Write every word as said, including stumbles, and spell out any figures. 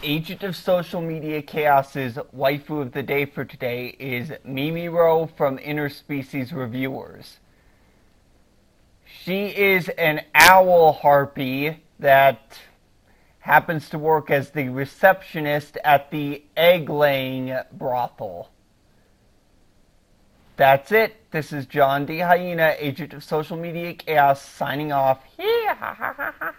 Agent of Social Media Chaos's waifu of the day for today is Mimiro from Interspecies Reviewers. She is an owl harpy that happens to work as the receptionist at the egg-laying brothel. That's it. This is John D. Hyena, Agent of Social Media Chaos, signing off.